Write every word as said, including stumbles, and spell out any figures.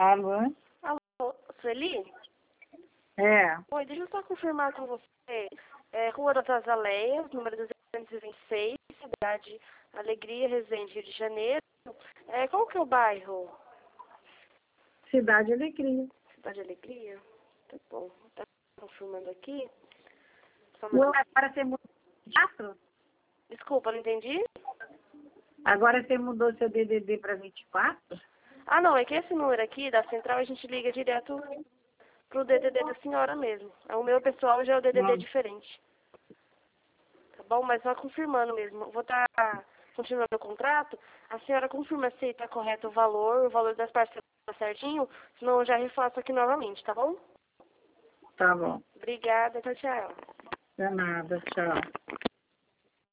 Alô? Alô, Sueli? É. Oi, deixa eu só confirmar com você. É, Rua das Azaleias, número duzentos e vinte e seis, cidade Alegria, Resende, Rio de Janeiro. É, qual que é o bairro? Cidade Alegria. Cidade Alegria? Tá bom. Tá confirmando aqui. Só Não, mais... agora você mudou de quatro? Desculpa, não entendi? Agora você mudou seu D D D para vinte e quatro? Ah, não, é que esse número aqui da central a gente liga direto pro D D D da senhora mesmo. O meu pessoal já é o D D D Hum. diferente. Tá bom? Mas só confirmando mesmo. Vou estar continuando o contrato. A senhora confirma se está correto o valor, o valor das parcelas certinho, senão eu já refaço aqui novamente, tá bom? Tá bom. Obrigada, tchau, tchau. De nada, tchau.